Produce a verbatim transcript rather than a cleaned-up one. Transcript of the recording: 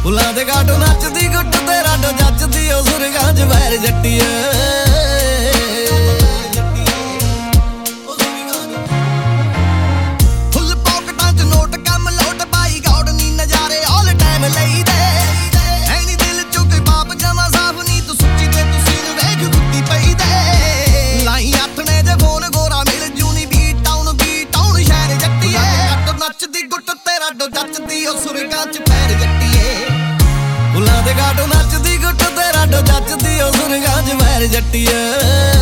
ਫੁੱਲਾਂ ਦੇ ਗਾਟੋ ਨੱਚਦੀ ਗੁੱਟ ਤੇ ਰਾਡੋ ਜੱਚਦੀ ਓ ਸੁਰਗਾਂ 'ਚ ਵੈਰ ਜੱਟੀਏ। ਫੁੱਲ ਪੌਕਟਾਂ 'ਚ ਨੋਟ ਕੰਮ ਲੋਟ ਬਾਈ ਗੌਡ ਨੀ ਨਜ਼ਾਰੇ ਆਲ ਟਾਈਮ ਲਈਦੇ। ਹੈ ਨੀ ਦਿਲ 'ਚੋਂ ਕੋਈ ਪਾਪ ਜਮਾਂ ਸਾਫ਼ ਨੀ ਤੂੰ ਸੁੱਚੀ ਤੇ ਤੁਸੀਂ ਨੂੰ ਵੇਖ ਗੁੱਤੀ ਪਈ ਦੇ। ਲਾਈ ਆਥਣੇ ਜੇ ਫੋਨ ਗੋਰਾ ਮਿਲ ਜੂ ਨੀ ਬੀ ਟਾਊਨ ਬੀ ਟਾਊਨ ਸ਼ਹਿਰ ਜੱਟੀਏ। ਰਾਡੋ ਨੱਚਦੀ ਗੁੱਟ ਤੇ ਰਾਡੋ ਜੱਚਦੀ ਓ ਸੁਰਗਾਂ 'ਚ ਵੈਰ ਜੱਟੀਏ। ਫੁੱਲਾਂ ਦੇ ਗਾਟੋ ਨੱਚਦੀ ਗੁੱਟ ਤੇ ਰਾਡੋ ਜੱਚਦੀ ਓ ਸੁਰਗਾਂ 'ਚ ਵੈਰ ਜੱਟੀਏ।